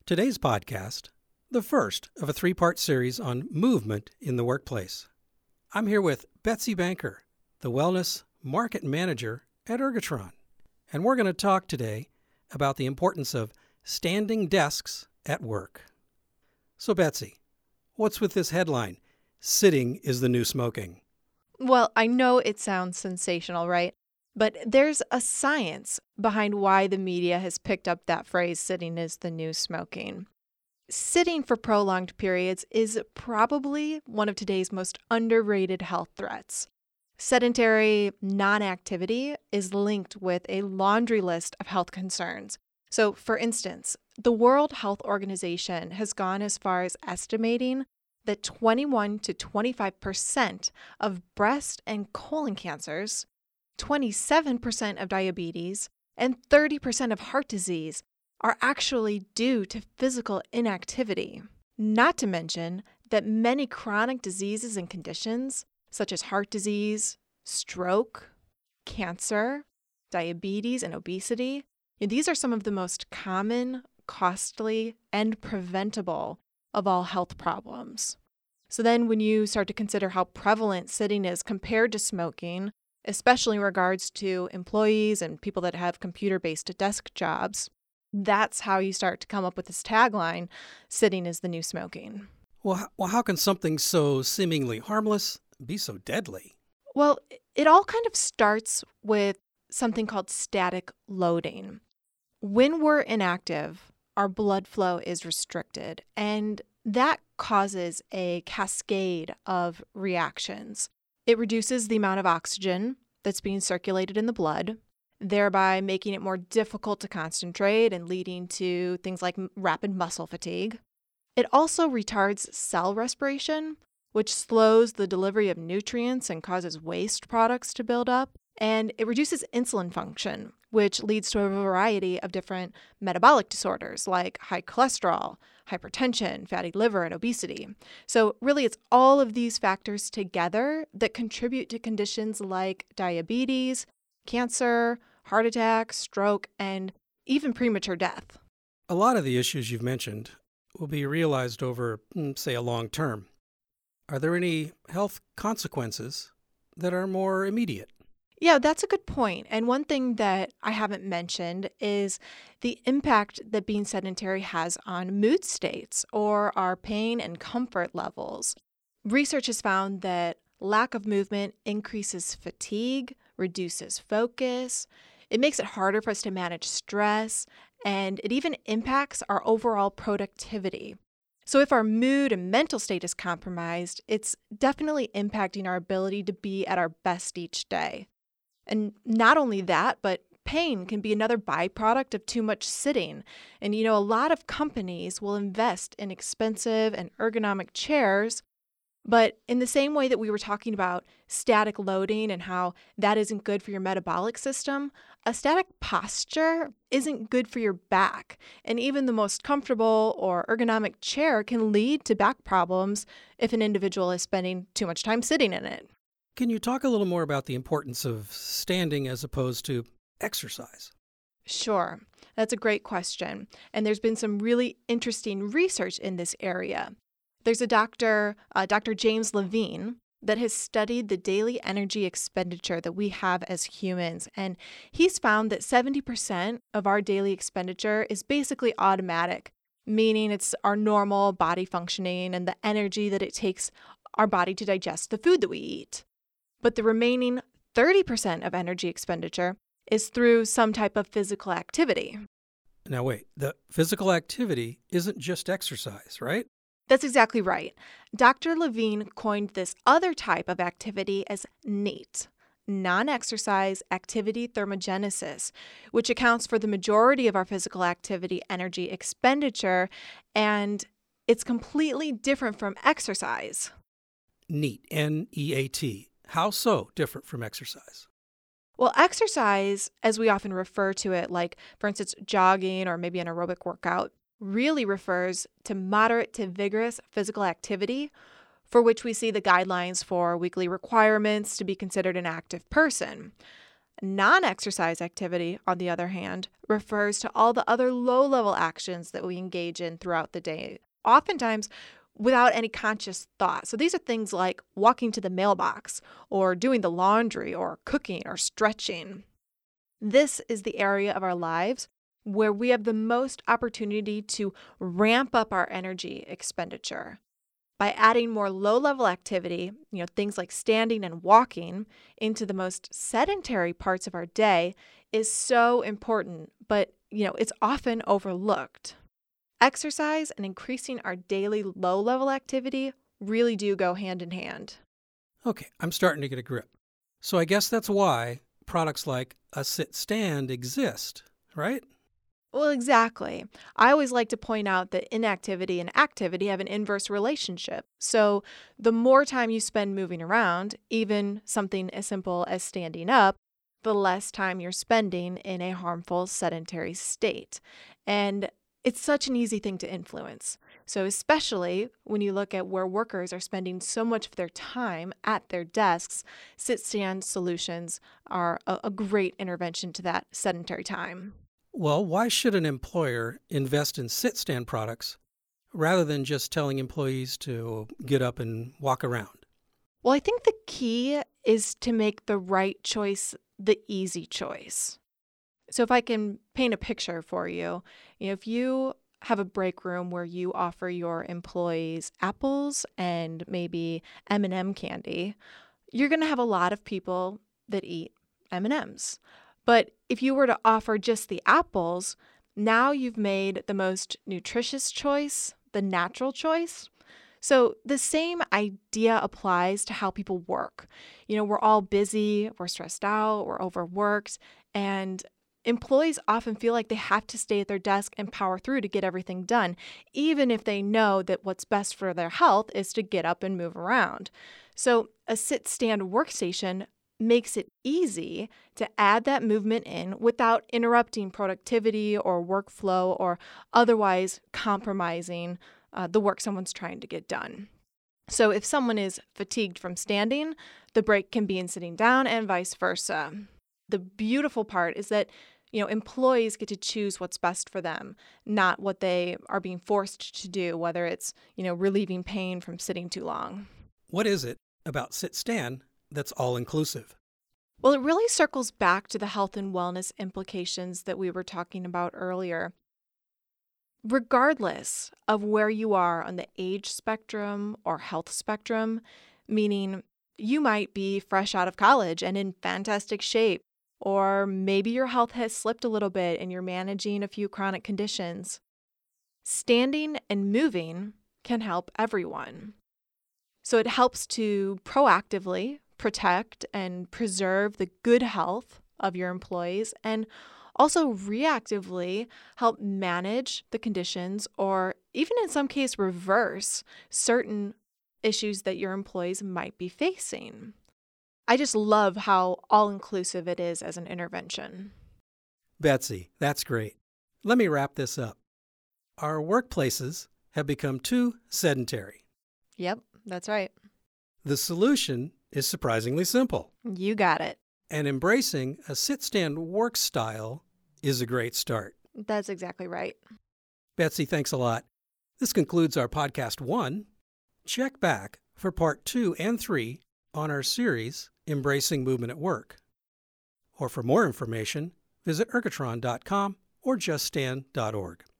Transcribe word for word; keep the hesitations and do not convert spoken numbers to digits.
Today's podcast, the first of a three-part series on movement in the workplace. I'm here with Betsy Banker, the Wellness Market Manager at Ergotron, and we're going to talk today about the importance of standing desks at work. So Betsy, what's with this headline, "Sitting is the new smoking"? Well, I know it sounds sensational, right? But there's a science behind why the media has picked up that phrase, "sitting is the new smoking." Sitting for prolonged periods is probably one of today's most underrated health threats. Sedentary non-activity is linked with a laundry list of health concerns. So, for instance, the World Health Organization has gone as far as estimating that twenty-one to twenty-five percent of breast and colon cancers, twenty-seven percent of diabetes, and thirty percent of heart disease are actually due to physical inactivity. Not to mention that many chronic diseases and conditions, such as heart disease, stroke, cancer, diabetes, and obesity, these are some of the most common, costly, and preventable of all health problems. So then when you start to consider how prevalent sitting is compared to smoking, especially in regards to employees and people that have computer-based desk jobs, that's how you start to come up with this tagline, "Sitting is the new smoking." Well, h- well, how can something so seemingly harmless be so deadly? Well, it all kind of starts with something called static loading. When we're inactive, our blood flow is restricted, and that causes a cascade of reactions. It reduces the amount of oxygen that's being circulated in the blood, thereby making it more difficult to concentrate and leading to things like rapid muscle fatigue. It also retards cell respiration, which slows the delivery of nutrients and causes waste products to build up. And it reduces insulin function, which leads to a variety of different metabolic disorders like high cholesterol, hypertension, fatty liver, and obesity. So really, it's all of these factors together that contribute to conditions like diabetes, cancer, heart attack, stroke, and even premature death. A lot of the issues you've mentioned will be realized over, mm, say, a long term. Are there any health consequences that are more immediate? Yeah, that's a good point. And one thing that I haven't mentioned is the impact that being sedentary has on mood states or our pain and comfort levels. Research has found that lack of movement increases fatigue, reduces focus, it makes it harder for us to manage stress, and it even impacts our overall productivity. So if our mood and mental state is compromised, it's definitely impacting our ability to be at our best each day. And not only that, but pain can be another byproduct of too much sitting. And, you know, a lot of companies will invest in expensive and ergonomic chairs, but in the same way that we were talking about static loading and how that isn't good for your metabolic system, a static posture isn't good for your back. And even the most comfortable or ergonomic chair can lead to back problems if an individual is spending too much time sitting in it. Can you talk a little more about the importance of standing as opposed to exercise? Sure. That's a great question. And there's been some really interesting research in this area. There's a doctor, uh, Doctor James Levine, that has studied the daily energy expenditure that we have as humans. And he's found that seventy percent of our daily expenditure is basically automatic, meaning it's our normal body functioning and the energy that it takes our body to digest the food that we eat. But the remaining thirty percent of energy expenditure is through some type of physical activity. Now wait, the physical activity isn't just exercise, right? That's exactly right. Doctor Levine coined this other type of activity as NEAT, non-exercise activity thermogenesis, which accounts for the majority of our physical activity energy expenditure, and it's completely different from exercise. NEAT, N E A T. How so different from exercise? Well, exercise, as we often refer to it, like, for instance, jogging or maybe an aerobic workout, really refers to moderate to vigorous physical activity, for which we see the guidelines for weekly requirements to be considered an active person. Non-exercise activity, on the other hand, refers to all the other low-level actions that we engage in throughout the day, oftentimes without any conscious thought. So these are things like walking to the mailbox, or doing the laundry, or cooking, or stretching. This is the area of our lives where we have the most opportunity to ramp up our energy expenditure. By adding more low-level activity, you know, things like standing and walking, into the most sedentary parts of our day is so important, but, you know, it's often overlooked. Exercise and increasing our daily low-level activity really do go hand in hand. Okay, I'm starting to get a grip. So I guess that's why products like a sit-stand exist, right? Well, exactly. I always like to point out that inactivity and activity have an inverse relationship. So the more time you spend moving around, even something as simple as standing up, the less time you're spending in a harmful sedentary state. And it's such an easy thing to influence. So especially when you look at where workers are spending so much of their time at their desks, sit-stand solutions are a, a great intervention to that sedentary time. Well, why should an employer invest in sit-stand products rather than just telling employees to get up and walk around? Well, I think the key is to make the right choice the easy choice. So if I can paint a picture for you, you know, if you have a break room where you offer your employees apples and maybe M and M candy, you're going to have a lot of people that eat M and M's. But if you were to offer just the apples, now you've made the most nutritious choice, the natural choice. So the same idea applies to how people work. You know, we're all busy, we're stressed out, we're overworked, and employees often feel like they have to stay at their desk and power through to get everything done, even if they know that what's best for their health is to get up and move around. So a sit-stand workstation makes it easy to add that movement in without interrupting productivity or workflow or otherwise compromising uh, the work someone's trying to get done. So if someone is fatigued from standing, the break can be in sitting down and vice versa. The beautiful part is that, you know, employees get to choose what's best for them, not what they are being forced to do, whether it's, you know, relieving pain from sitting too long. What is it about sit-stand that's all-inclusive? Well, it really circles back to the health and wellness implications that we were talking about earlier. Regardless of where you are on the age spectrum or health spectrum, meaning you might be fresh out of college and in fantastic shape, or maybe your health has slipped a little bit and you're managing a few chronic conditions, standing and moving can help everyone. So it helps to proactively protect and preserve the good health of your employees and also reactively help manage the conditions or even in some case reverse certain issues that your employees might be facing. I just love how all-inclusive it is as an intervention. Betsy, that's great. Let me wrap this up. Our workplaces have become too sedentary. Yep, that's right. The solution is surprisingly simple. You got it. And embracing a sit-stand work style is a great start. That's exactly right. Betsy, thanks a lot. This concludes our podcast one. Check back for part two and three on our series, Embracing Movement at Work. Or for more information, visit ergotron dot com or just stand dot org.